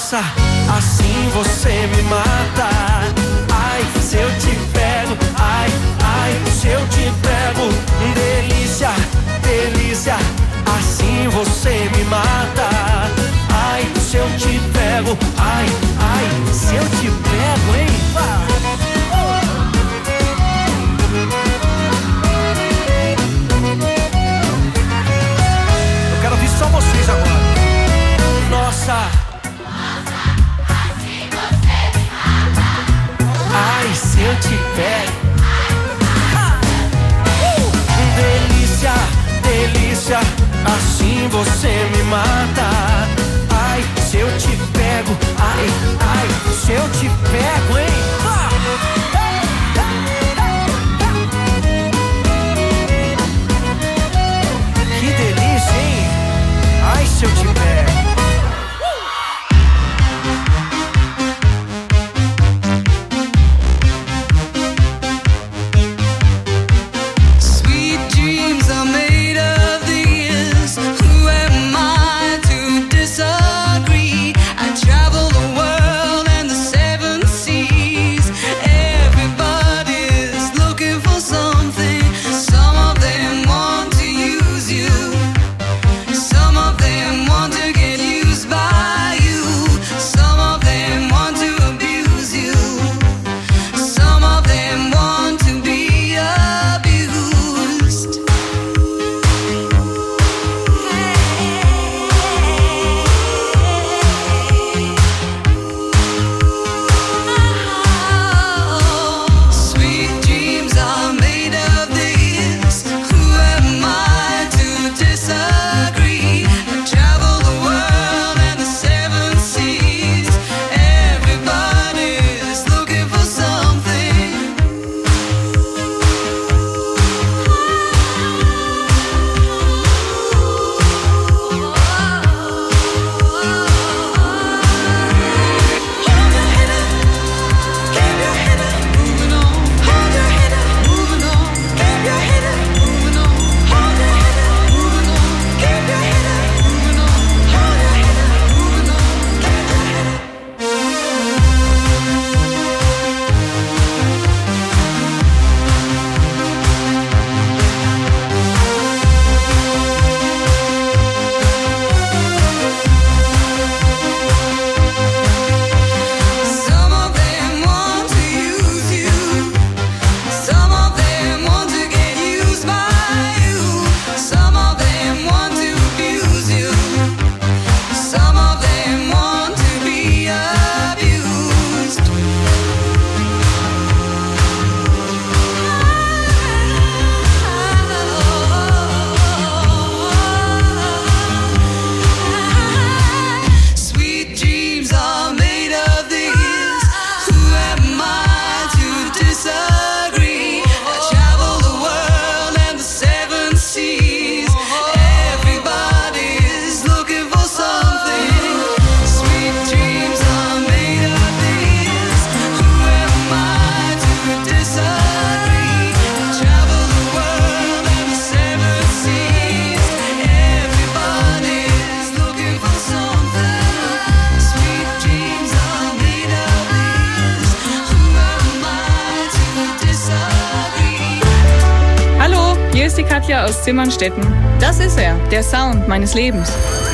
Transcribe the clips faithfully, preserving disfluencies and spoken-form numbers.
Nossa, assim você me mata. Ai, se eu te pego, ai, ai, se eu te pego. Delícia, delícia, assim você me mata. Ai, se eu te pego, ai, ai, se eu te pego, hein? Eu quero ouvir só vocês agora. Nossa, assim você me mata. ai, se eu te pego. Uh! Delícia, delícia, assim você me mata. Ai, se eu te pego, ai, ai, se eu te pego, hein? Ah! Que delícia, hein? Ai, se eu te pego. Katja aus Zimmernstetten. Das ist er, der Sound meines Lebens.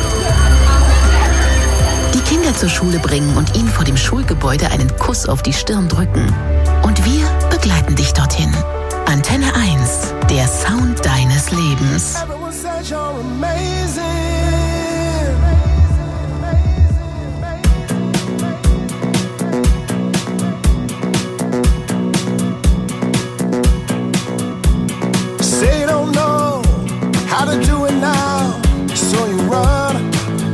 Die Kinder zur Schule bringen und ihnen vor dem Schulgebäude einen Kuss auf die Stirn drücken. Und wir begleiten dich dorthin. Antenne eins, der Sound deines Lebens. Say you don't know how to do it now, so you run.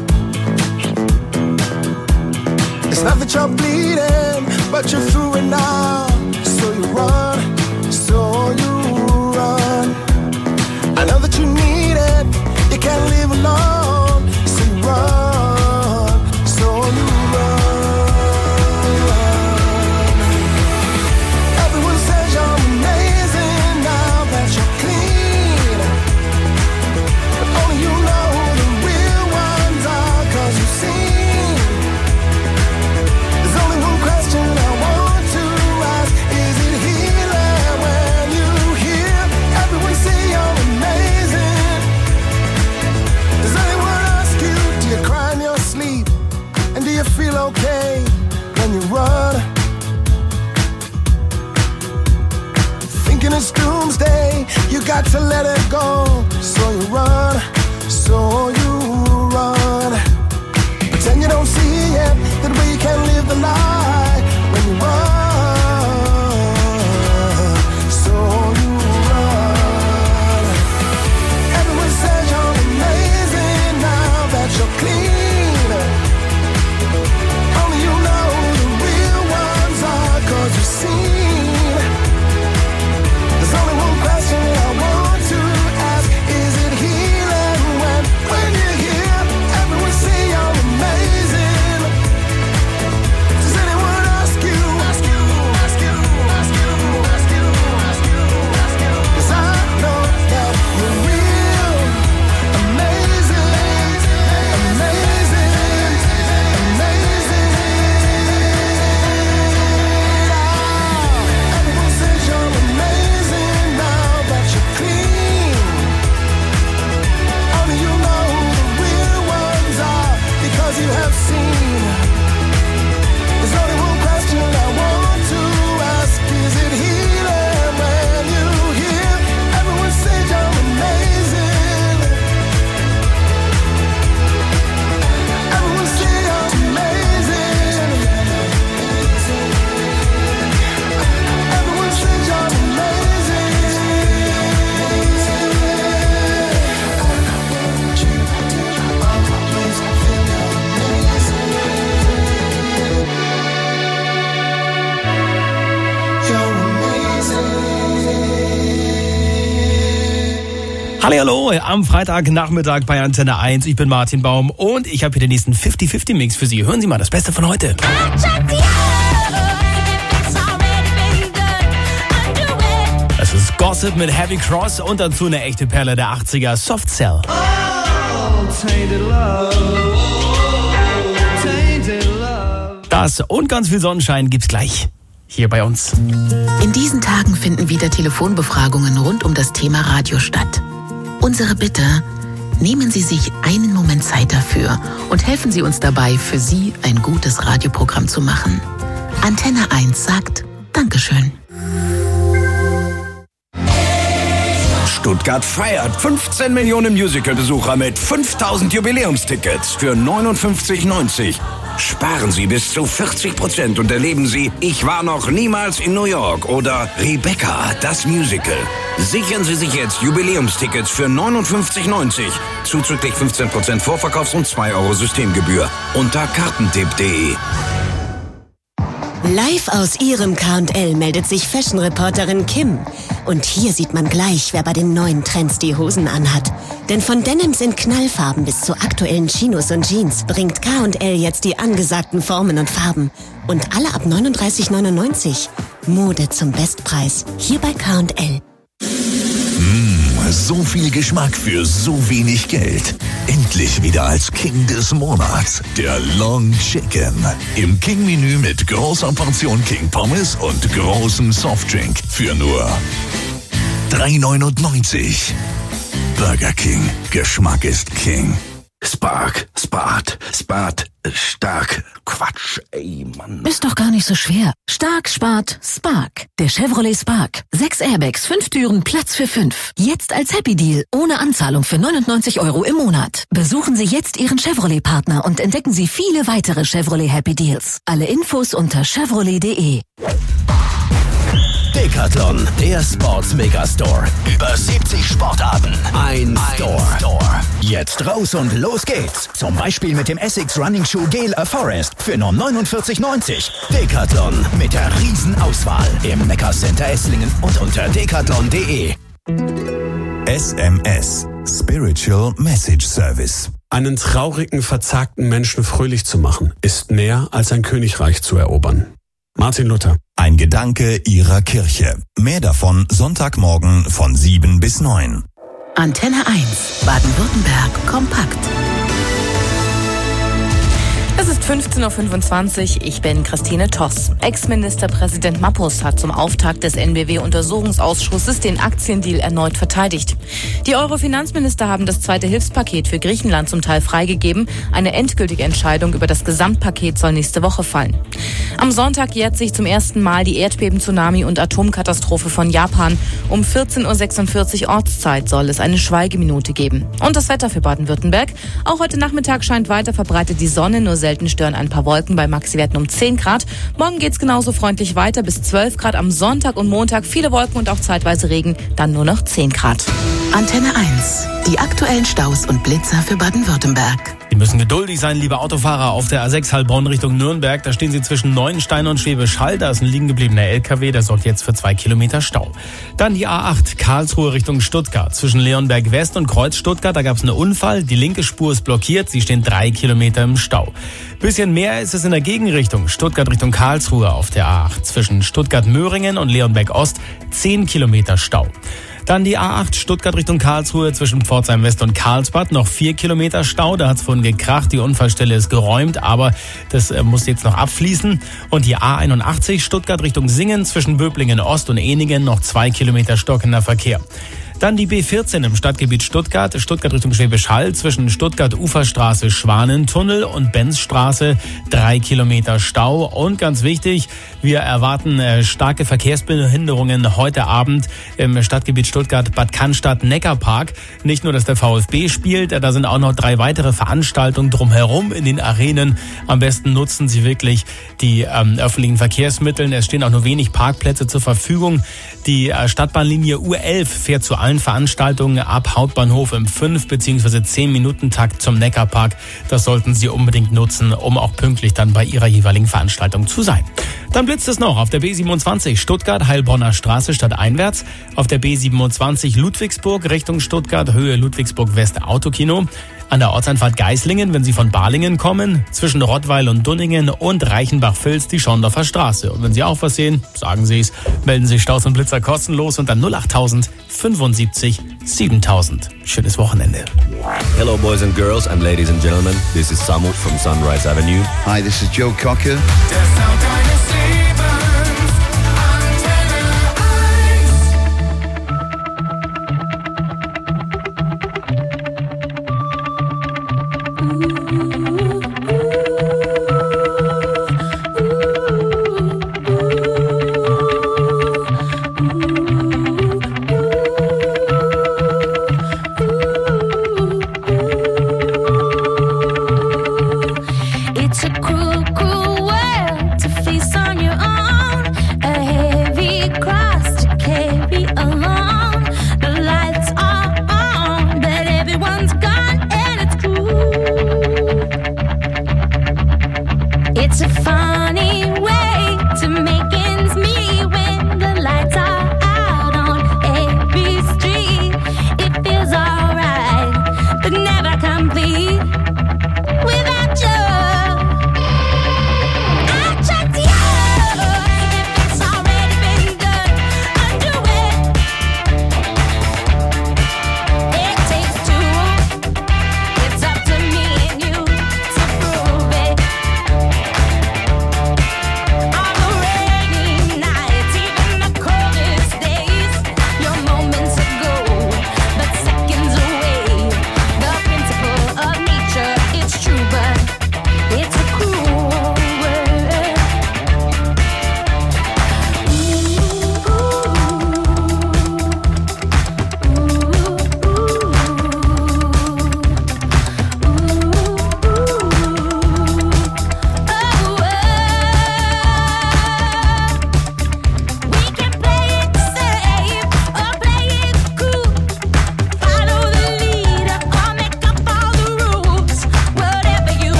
It's not that you're bleeding, but you're through it now, so you run, so you run. I know that you need it, you can't live got to let it go. So you run, so you run. Pretend you don't see it, that we can live the lie when you run. So you run. Everyone says you're amazing now that you're clean. Only you know who the real ones are, 'cause you've seen. There's only one question I want to ask. Is it healing when, when you're here? Everyone say you're amazing. Does anyone ask you? Ask you, ask you, ask you, ask you, ask you, ask you? 'Cause I know that you're real. Amazing, amazing, amazing. Everyone says you're amazing now that you're clean. Only you know who the real ones are, because you have seen. There's only one question I want to ask. Is it healing when you hear everyone say you're amazing? Everyone say you're amazing. Everyone say you're amazing. Hallihallo, am Freitagnachmittag bei Antenne eins. Ich bin Martin Baum und ich habe hier den nächsten fünfzig fünfzig Mix für Sie. Hören Sie mal das Beste von heute. Es ist Gossip mit Heavy Cross und dazu eine echte Perle der achtziger, Soft Cell. Das und ganz viel Sonnenschein gibt's gleich hier bei uns. In diesen Tagen finden wieder Telefonbefragungen rund um das Thema Radio statt. Unsere Bitte: Nehmen Sie sich einen Moment Zeit dafür und helfen Sie uns dabei, für Sie ein gutes Radioprogramm zu machen. Antenne eins sagt Dankeschön. Stuttgart feiert fünfzehn Millionen Musical-Besucher mit fünftausend Jubiläumstickets für neunundfünfzig neunzig. Sparen Sie bis zu vierzig Prozent und erleben Sie Ich war noch niemals in New York oder Rebecca, das Musical. Sichern Sie sich jetzt Jubiläumstickets für neunundfünfzig neunzig. Zuzüglich fünfzehn Prozent Vorverkaufs- und zwei Euro Systemgebühr unter kartentipp punkt de. Live aus ihrem K und L meldet sich Fashion-Reporterin Kim. Und hier sieht man gleich, wer bei den neuen Trends die Hosen anhat. Denn von Denims in Knallfarben bis zu aktuellen Chinos und Jeans bringt K und L jetzt die angesagten Formen und Farben. Und alle ab neununddreißig neunundneunzig. Mode zum Bestpreis. Hier bei K und L. So viel Geschmack für so wenig Geld. Endlich wieder als King des Monats. Der Long Chicken. Im King-Menü mit großer Portion King Pommes und großem Softdrink. Für nur drei neunundneunzig. Burger King. Geschmack ist King. Spark, Spart, Spart, stark. Quatsch, ey, Mann. Ist doch gar nicht so schwer. Stark, Spart, Spark. Der Chevrolet Spark. Sechs Airbags, fünf Türen, Platz für fünf. Jetzt als Happy Deal. Ohne Anzahlung für neunundneunzig Euro im Monat. Besuchen Sie jetzt Ihren Chevrolet-Partner und entdecken Sie viele weitere Chevrolet Happy Deals. Alle Infos unter chevrolet punkt de. Decathlon, der Sports Megastore. Über siebzig Sportarten. Ein, Ein Store. Store. Jetzt raus und los geht's. Zum Beispiel mit dem Essex Running Shoe Gel A Forest für nur neunundvierzig neunzig. Decathlon mit der Riesenauswahl im Neckar Center Esslingen und unter decathlon punkt de. S M S. Spiritual Message Service. Einen traurigen, verzagten Menschen fröhlich zu machen, ist mehr als ein Königreich zu erobern. Martin Luther. Ein Gedanke Ihrer Kirche. Mehr davon Sonntagmorgen von sieben bis neun. Antenne eins, Baden-Württemberg kompakt. Es ist fünfzehn Uhr fünfundzwanzig, ich bin Christine Toss. Ex-Ministerpräsident Mappus hat zum Auftakt des N B W-Untersuchungsausschusses den Aktiendeal erneut verteidigt. Die Euro-Finanzminister haben das zweite Hilfspaket für Griechenland zum Teil freigegeben. Eine endgültige Entscheidung über das Gesamtpaket soll nächste Woche fallen. Am Sonntag jährt sich zum ersten Mal die Erdbeben, Tsunami und Atomkatastrophe von Japan. Um vierzehn Uhr sechsundvierzig Ortszeit soll es eine Schweigeminute geben. Und das Wetter für Baden-Württemberg. Auch heute Nachmittag scheint weiter verbreitet die Sonne, nur selten stören ein paar Wolken bei Maxiwerten um zehn Grad. Morgen geht's genauso freundlich weiter bis zwölf Grad am Sonntag und Montag. Viele Wolken und auch zeitweise Regen, dann nur noch zehn Grad. Antenne eins. Die aktuellen Staus und Blitzer für Baden-Württemberg. Sie müssen geduldig sein, liebe Autofahrer, auf der A sechs Heilbronn Richtung Nürnberg. Da stehen Sie zwischen Neuenstein und Schwäbisch Hall. Da ist ein liegen gebliebener L K W, der sorgt jetzt für zwei Kilometer Stau. Dann die A acht, Karlsruhe Richtung Stuttgart. Zwischen Leonberg West und Kreuz Stuttgart, da gab es einen Unfall. Die linke Spur ist blockiert, Sie stehen drei Kilometer im Stau. Bisschen mehr ist es in der Gegenrichtung, Stuttgart Richtung Karlsruhe auf der A acht. Zwischen Stuttgart-Möhringen und Leonberg Ost zehn Kilometer Stau. Dann die A acht Stuttgart Richtung Karlsruhe zwischen Pforzheim West und Karlsbad. Noch vier Kilometer Stau. Da hat es vorhin gekracht. Die Unfallstelle ist geräumt, aber das äh, muss jetzt noch abfließen. Und die A einundachtzig Stuttgart Richtung Singen zwischen Böblingen Ost und Ehningen. Noch zwei Kilometer stockender Verkehr. Dann die B vierzehn im Stadtgebiet Stuttgart, Stuttgart Richtung Schwäbisch Hall, zwischen Stuttgart-Uferstraße, Schwanentunnel und Benzstraße, drei Kilometer Stau. Und ganz wichtig, wir erwarten äh, starke Verkehrsbehinderungen heute Abend im Stadtgebiet Stuttgart, Bad Cannstatt, Neckarpark. Nicht nur, dass der VfB spielt, da sind auch noch drei weitere Veranstaltungen drumherum in den Arenen. Am besten nutzen Sie wirklich die ähm, öffentlichen Verkehrsmittel. Es stehen auch nur wenig Parkplätze zur Verfügung. Die äh, Stadtbahnlinie U elf fährt zu allen Veranstaltungen ab Hauptbahnhof im fünf bzw. zehn Minuten Takt zum Neckarpark. Das sollten Sie unbedingt nutzen, um auch pünktlich dann bei Ihrer jeweiligen Veranstaltung zu sein. Dann blitzt es noch auf der B siebenundzwanzig Stuttgart, Heilbronner Straße stadteinwärts. Auf der B siebenundzwanzig Ludwigsburg Richtung Stuttgart, Höhe Ludwigsburg West Autokino. An der Ortseinfahrt Geislingen, wenn Sie von Balingen kommen, zwischen Rottweil und Dunningen und Reichenbach-Vils die Schondorfer Straße. Und wenn Sie auch was sehen, sagen Sie es, melden Sie Staus und Blitzer kostenlos unter null achttausend fünfundsiebzig siebentausend. Schönes Wochenende. Hello boys and girls and ladies and gentlemen, this is Samu from Sunrise Avenue. Hi, this is Joe Cocker. It's a cruel, cruel world to face on your own.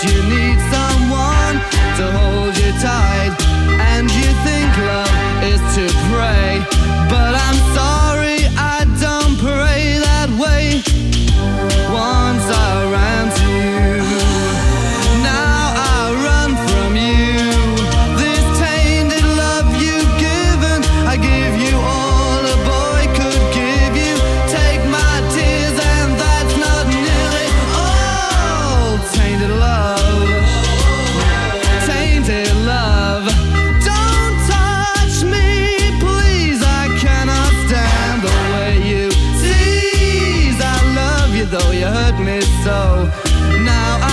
you need someone to hold you tight, and you think love is to pray, but I'm sorry, I don't pray that way. Once I ran to you, now I run from you. This tainted love you've given, I give you all a boy could give you. Take my tears and that's not nearly all. Tainted love, tainted love. Don't touch me, please, I cannot stand the way you tease. I love you though you hurt me so. Now I